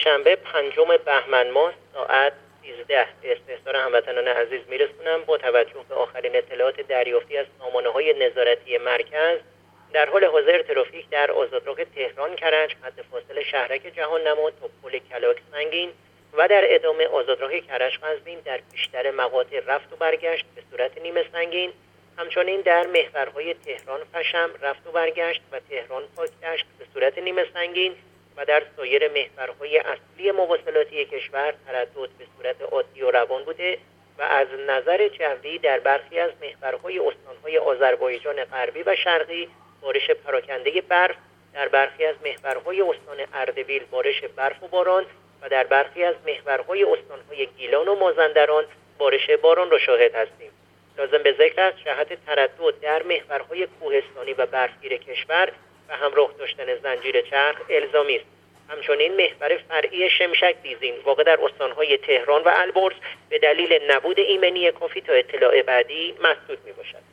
شنبه 5 بهمن ماه ساعت 13 به استحضار هموطنان عزیز میرسونم. با توجه به آخرین اطلاعات دریافتی از سامانه‌های نظارتی مرکز، در حال حاضر ترافیک در آزادراه تهران کرج حد فاصله شهرک جهان نما تا پل کلاک سنگین و در ادامه آزادراه کرج قزوین در بیشتر مقاطع رفت و برگشت به صورت نیمه سنگین، همچنین در محورهای تهران پشم رفت و برگشت و تهران پاکدشت به صورت نیمه سنگین و در سایر محورهای اصلی مواصلاتی کشور تردد به صورت عادی و روان بوده و از نظر جوی در برخی از محورهای استانهای آذربایجان غربی و شرقی بارش پراکنده برف، در برخی از محورهای استان اردبیل بارش برف و باران و در برخی از محورهای استانهای گیلان و مازندران بارش باران را شاهد هستیم. لازم به ذکر است جهت تردد در محورهای کوهستانی و برفگیر کشور و همراه داشتن زنجیر چرخ الزامی است. همچنین محور فرعی شمشک دیزین واقع در استانهای تهران و البرز به دلیل نبود ایمنی کافی تا اطلاع بعدی مسدود میباشد.